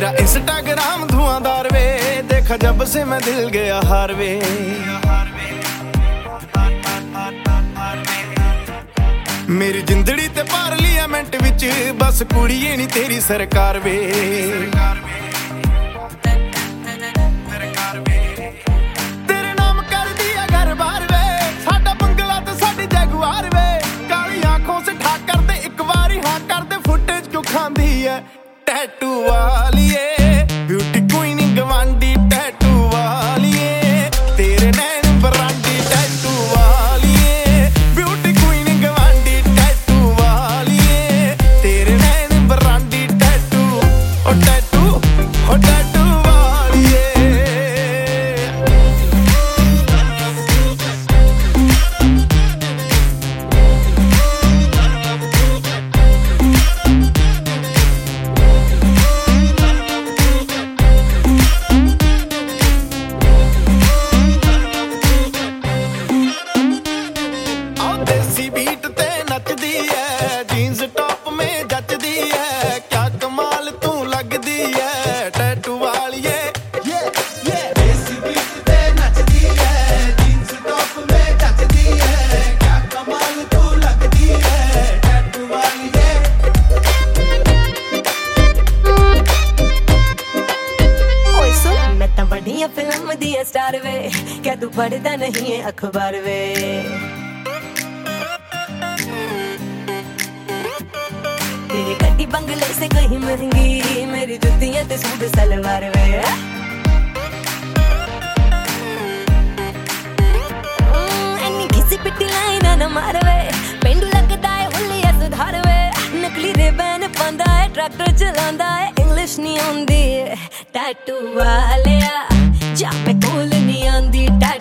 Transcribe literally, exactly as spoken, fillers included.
तेरा इंस्टाग्राम धुआंधार वे, देखा जब से मैं दिल गया हार वे। मेरी जिंदड़ी ते पार्लियामेंट विच बस कुड़िए नी तेरी सरकार वे। तेरे नाम कर दिया घर बार वे, साडा बंगला ते साडी जगुआर वे। काली आंखों से ठा कर दे एक बारी हाँ कर दे, फुटेज क्यों खांदी है टैटू वालिए। ब्यूटी क्वीन गवांडी टैटू वालिए, तेरे नैन बरांडी टैटू वालिए। ब्यूटी क्वीन गवांडी टैटू वालिए, तेरे नैन बरांडी टैटू ओ टैटू ओ टैटू वालिए। देसी बीट ते नचदी है, जीन्स टॉप में जचदी है। क्या कमाल तू लगदी है टैटू वालिए। देसी बीट ते नचदी है, जीन्स टॉप में जचदी है। क्या कमाल तू लगदी है टैटू वालिए। ओए सुन मैं तां बड़ियां फिल्म दी स्टार वे, क्या तू पढ़दा नहीं है अखबार वे। तेरे गड्डी बंगले से कहीं महंगी, मेरी जुत्तियां ते सूट सलवार वे। एनी घिसी पिटी लाइना न मारवे, पेंडू लगदा है हुलिया सुधार वे। नकली रिबन पांदा है, ट्रैक्टर चलांदा है, इंग्लिश नहीं आंदी टैटू वालिया। जा मैं कोल नहीं आंदी।